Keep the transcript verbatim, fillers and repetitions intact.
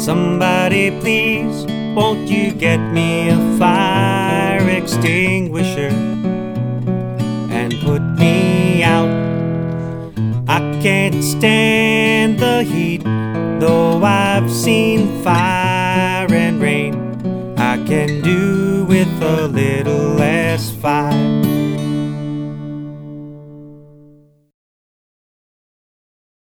Somebody please, won't you get me a fire extinguisher and put me out? I can't stand the heat, though I've seen fire and rain. I can do with a little less fire.